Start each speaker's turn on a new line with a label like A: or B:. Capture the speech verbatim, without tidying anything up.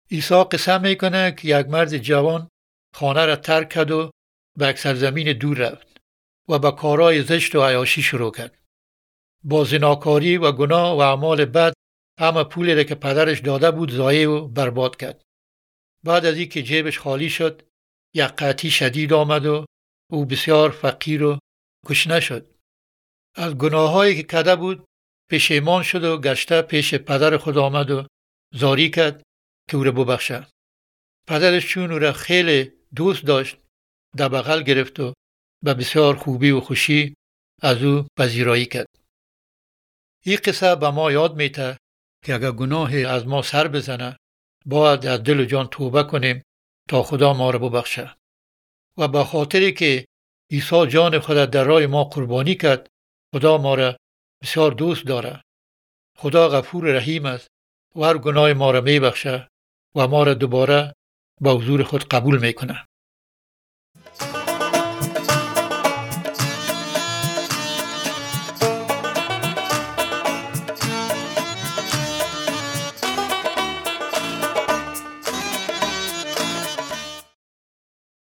A: عیسی قصه میکنه که یک مرد جوان خانه را ترک کرد و به یک سرزمین دور رفت و به کارهای زشت و عیاشی شروع کرد. با زناکاری و گناه و اعمال بد همه پولی را که پدرش داده بود ضایع و برباد کرد. بعد از اینکه جیبش خالی شد، یک قحطی شدید آمد و او بسیار فقیر و گشنه شد. از گناهایی که کرده بود پشیمان شد و گشته پیش پدر خود آمد و زاری کرد که او را ببخشه. پدرش چون او را خیلی دوست داشت، در بغل گرفت و به بسیار خوبی و خوشی از او پذیرایی کرد. این قصه به ما یاد میده که اگر گناه از ما سر بزنه، باید از دل و جان توبه کنیم تا خدا ما را ببخشه. و به خاطری که عیسی جان خود در راه ما قربانی کرد، خدا ما را بسیار دوست داره. خدا غفور رحیم است و هر گناه ما را میبخشه و ما را دوباره به حضور خود قبول میکنه.